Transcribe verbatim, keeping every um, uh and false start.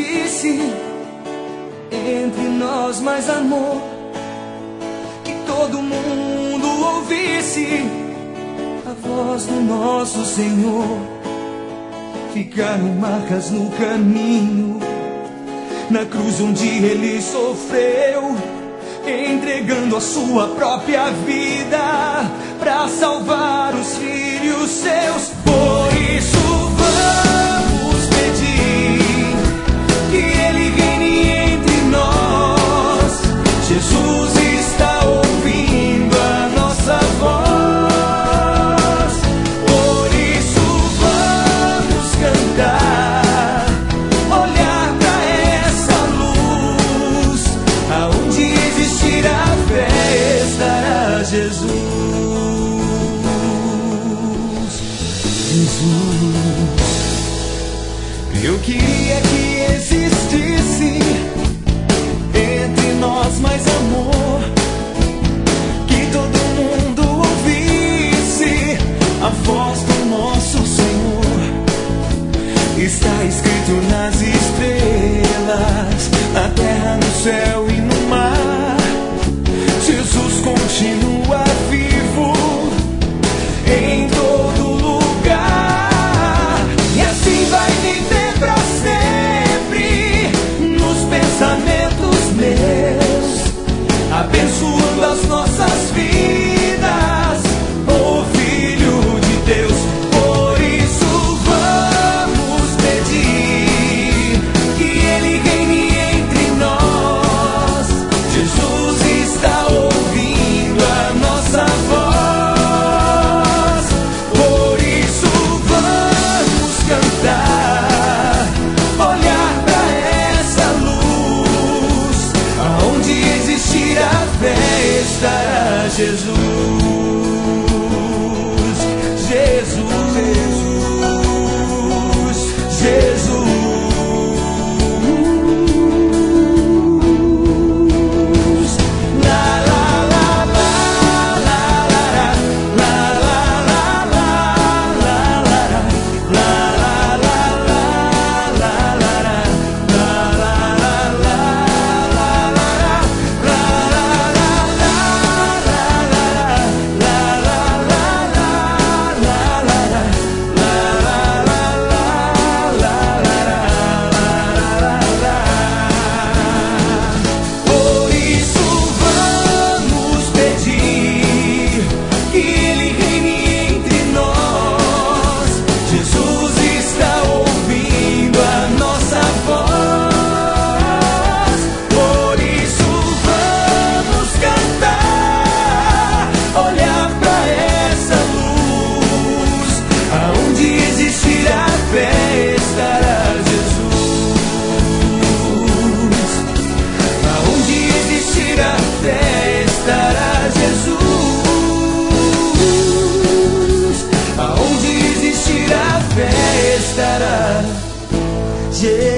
existisse entre nós mais amor, que todo mundo ouvisse a voz do nosso Senhor. Ficaram marcas no caminho, na cruz onde Ele sofreu, entregando a sua própria vida para salvar os filhos seus. Por isso vamos pedir que Ele reine entre nós. Jesus está ouvindo a nossa voz. Por isso vamos cantar, olhar para essa luz, aonde existir a fé estará Jesus. Jesus, eu queria que existisse entre nós mais amor, que todo mundo ouvisse a voz do nosso Senhor. Está escrito nas estrelas, na terra, no céu e no mar. Jesus continua vivo em todo lugar, e assim vai viver para sempre nos pensamentos meus, abençoando as nossas vidas, o Filho de Deus. Por isso vamos pedir que Ele reine entre nós. Jesus está ouvindo a nossa voz. Por isso vamos cantar, olhar para essa luz, aonde existir a fé estará Jesus. Jesus, Jesus, Jesus. La la la la la la la la la la la la la la Por isso vamos pedir que Ele reine entre nós. Jesus está ouvindo a nossa voz. Por isso vamos cantar, olhar para essa luz, aonde existir a fé estará Jesus. Aonde existir a fé estará Jesus. Aonde existir a fé estará Jesus.